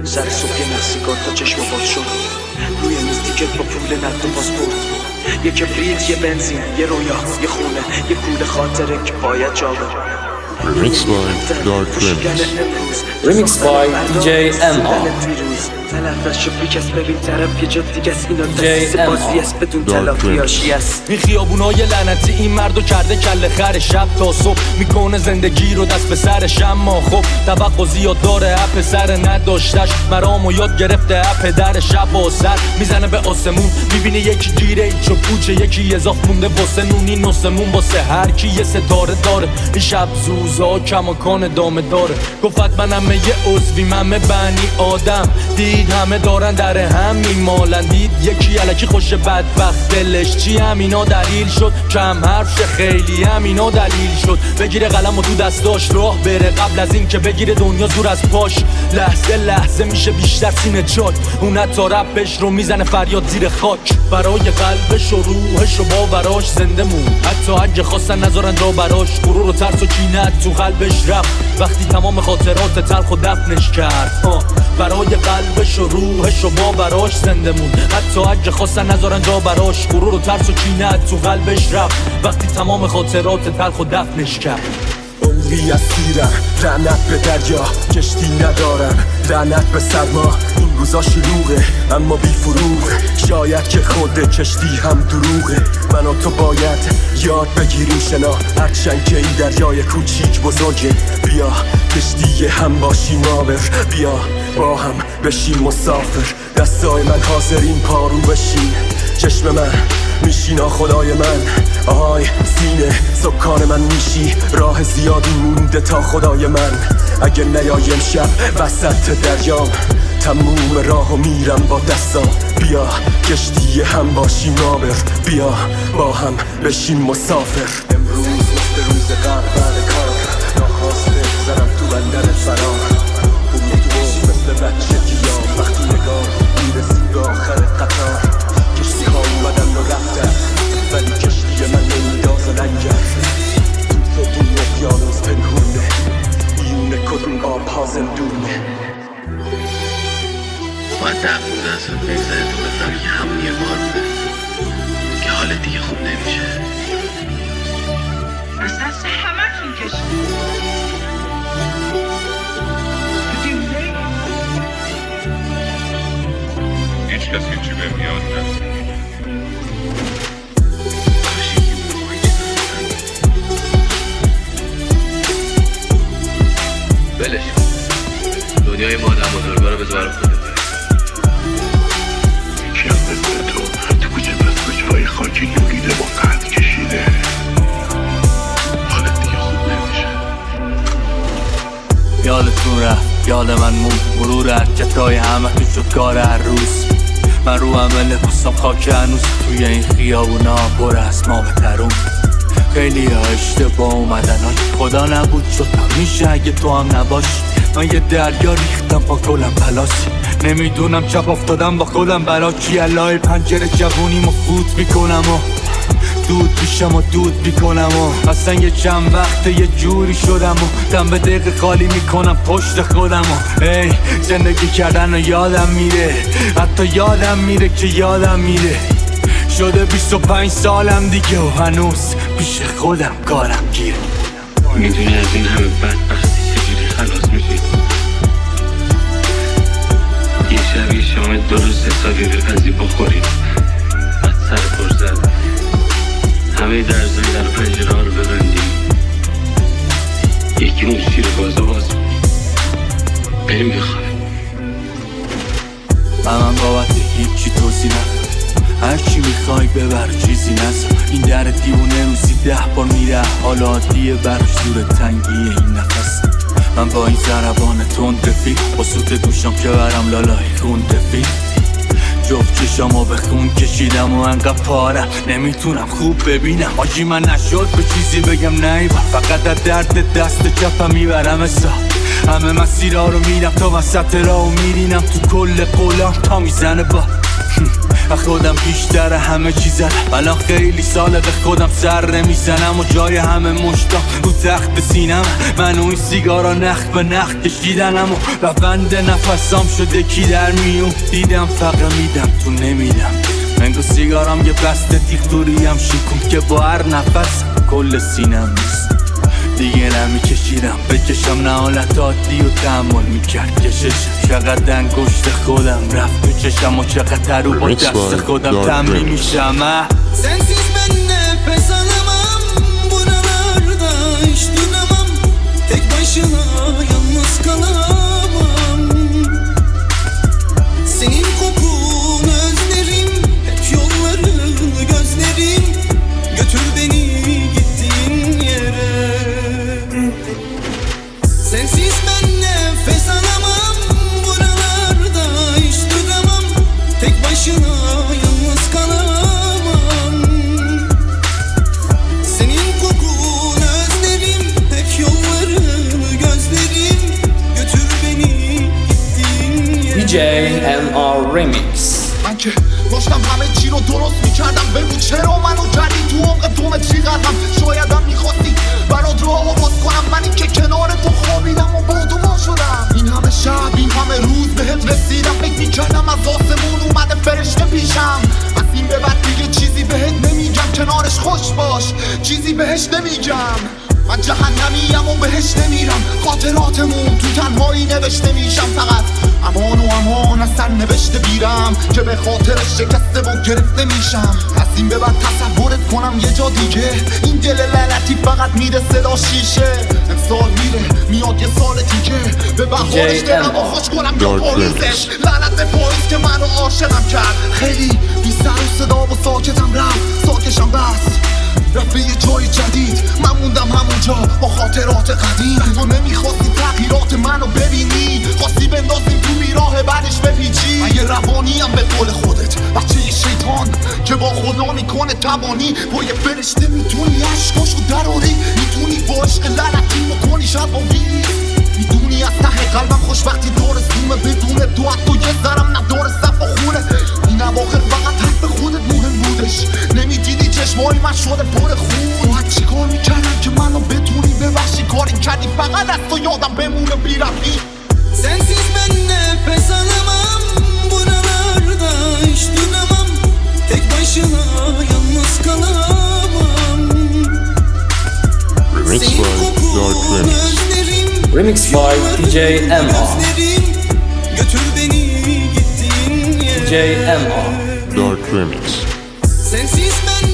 سر صبح یه نفسیگار تا چشم باز شد، روی میز تیکت با پول نقد و پاسپورت، یه کبریت، یه بنزین، یه رویا، یه خونه، یه کوله خاطره که باید جا بره. Remix by Dark Remix. Remix by DJ MR. تلفش شو بیکس ببین طرف یه جا دیگه است، اینا دست بازی است بدون تلافیاشی است. این خیابونای لعنتی این مردو کرده کله خر، شب تا صبح میکنه زندگی رو دست به سرش، اما خب توقع زیاد داره اپ سر نداشتش، مرامو یاد گرفته اپ در شب و سر میزنه به آسمون، میبینه یکی گیره ایچو پوچه، یکی اضاف مونده واسه نونی نسمون، واسه هر کی یه ستاره داره. این شب زوزا کماکان دامه داره، گفت منم یه عضوی، من بنی آدم دید همه دارن در هم میمالن، دید یکی الکی خوش بدبخت دلش چی، همینا دلیل شد کم حرف شه، خیلی همینا دلیل شد بگیره قلم و تو دستاش راه بره، قبل از این که بگیره دنیا زور از پاش، لحظه لحظه میشه بیشتر سینه چاک، اون حتی رپش رو میزنه فریاد زیر خاک، برای قلبش و روحش و باوراش زنده مون، حتی اگه خواستن نذارن جا براش، غرور و ترس و کینه تو قلبش رفت وقتی تمام خاطرات تلخ و دفنش کرد، برای قلبش و روحش و باوراش زنده مون، حتی اگه خواستن نذارن جا براش، غرور و ترس و کینه تو قلبش رفت وقتی تمام خاطرات تلخ و دفنش کرد. عمری اسیرم، لعنت به دریا، کشتی ندارم، لعنت به سرما، این روزا شلوغه اما بی فروغه، شاید که خود کشتی هم دروغه، من و تو باید یاد بگیریم شنا، هرچند که این دریای کوچیک بزرگه، بیا کشتی هم باشیم آور، بیا با هم بشیم مسافر، دستای من حاضرین پارو بشین، چشم من میشینا خدای من، آهای سینه سکان من میشی، راه زیادی مونده تا خدای من، اگه نیایم شب وسط دریام، تموم راهو میرم با دستام، بیا کشتی هم باشیم آبر، بیا با هم بشیم مسافر. امروز مثل روز قبل بعد کار، ناخواسته زنم تو بندر فرار، اون تو مثل بچه گیام، وقتی نگاه میرسی به آخر قطار، کشتی ها اومدن و رفتن ولی کشتی من نمیداز لنگر، تو دون اقیانوس پنهونه، میونه کدوم آب ها زندونه، باید 10-15 سال بگذاره تو بفهمی که همون یه بار بوده که حال دیگه خوب نمیشه. اصلا همه تون کشتی هیچ کسی چی به میاد نه. بلش دنیای ما آدم بزرگا رو بذار خودت، یکی هم مثل تو کوچه پس کوچه‌های خاکی لولیده با قد کشیده، حالت دیگه خوب نمیشه. یادتون رفت یاد من مون، مرور حرکتای همه تو شد کار هر روز، من رو همه لباسم خاک هنوز، توی این خیابونا پر از ما به ترون، خیلی ها اشتباه اومدن خدا نبود شد میشه اگه تو هم نباشی، من یه دریا ریختم با کلم پلاسی، نمیدونم چپ افتادم با خودم برا کی، الهی پنجره جوونیمو فوت میکنم و دود میشم و دود میکنم و اصلا یه چند وقت یه جوری شدم و دم به دقیقه خالی میکنم پشت خودم و ای زندگی کردن و یادم میره، حتی یادم میره که یادم میره، شده 25 سالم دیگه و هنوز پیش خودم کارم گیره. میدونی از این همه بدبختی چجوری خلاص میشی؟ یه شب یه شام درست حسابی بپزی بخوریم، بعد سر پر زد همه درزای در پنجره ها رو ببندیم، یکی اون شیر بازو باز بریم بخوابیم. من بابت هیچی توضیح نکن، هرچی میخوای ببر چیزی نزن، این در دیوونه روزی 10 بار میره، حالا عادیه براش دور تنگی این نفس، من با این ضربان تند رفیق با سوت دوشم که برم لالای خون رفیق، جفت چشامو به خون کشیدم و انقدر پارم نمیتونم خوب ببینم، آجی من نشد به چیزی بگم نیبا، فقط از درد دست چپم میبرم حساب، همه مسیرها رو میرم تا وسط راه و میرینم تو کل قولام تا میزنه با خودم بیشتر همه چیزم الان خیلی ساله به خودم سر نمیزنم و جای همه مشتاق رو تخت سینم من و این سیگارا نخ به نخ کشیدنم و روند نفسام شده کی در میون دیدم فقط میدم تو نمیدم منگو سیگارم یه بسته دیختوریم شکم که با هر نفس کل سینم نیست دیگه نمیکشیدم بکشم نه حالت عادی و تحمل میکرد کششم چقدر انگشت خودم رفت تو چشم و چقدر رو با دست خودم تمرین میشم Sensiz ben nefes alamam buralarda hiç duramam tek başına yalnız kalamam senin kokun özlerim hep yolların gözlerim götür beni gittiğin yere Sensiz ben nefes alamam buralarda hiç duramam tek başına yalnız kalamam Senin kokun özlerim hep yolların gözlerim götür beni gittiğin yere DJ MR Remix. من که داشتم همه چی رو درست میکردم بگو چرا منو کردی تو عمق دوم چیقدرم شایدم میخواستی برات راه باز کنم من این که کنار تو خوابیدم و با تو ما شدم این همه شب این همه روز بهت رسیدم فکر میکردم از آسمون اومده فرشته پیشم از این به بعد دیگه چیزی بهت نمیگم کنارش خوش باش چیزی بهش نمیگم من جهنمیم و بهش نمیرم خاطراتمون تو تنهایی نوشته میشم فقط امان و امان از سر نوشته بیرم که به خاطرش شکسته و گرفته میشم از این به بعد تصورت کنم یه جا دیگه این دل لعنتی فقط میده صدا شیشه امسال میره میاد یه سال دیگه به بهارش دلم و خوش کنم یا پاریزش لعنت به پاییز که منو عاشقم کرد خیلی بی سر و صدا و ساکتم رفت ساکشم بس رفت به یه جای جدید من موندم همونجا با خاطرات قدیم تو نمیخواستی تغییرات منو ببینی خواستی بندازیم تو بیراه بعدش بپیچی من یه روانیم به قول خودت بچه یه شیطان که با خدا میکنه توانی با یه فرشته میتونی عشقاشو دراری میتونی با عشق لعنتی بکنی شبابی میدونی از ته قلبم خوشبختی دور زومه بدون تو حتی یه ذرم نداره صف و خونه این اواخر فقط حرف خودت مهم بودش نمیدیدی چشمای من شده پر خون باید چی کار میکردم که منو بتونی ببخشی کاری کردی فقط از تو یادم بمونه بیرفتی Sensiz ben nefes alamam buralarda hiç duramam tek başına yalnız kalamam Senin kokun özlerim Remix by DJ MR. götür beni gittiğin yere DJ MR. Dark Remix. Sensiz ben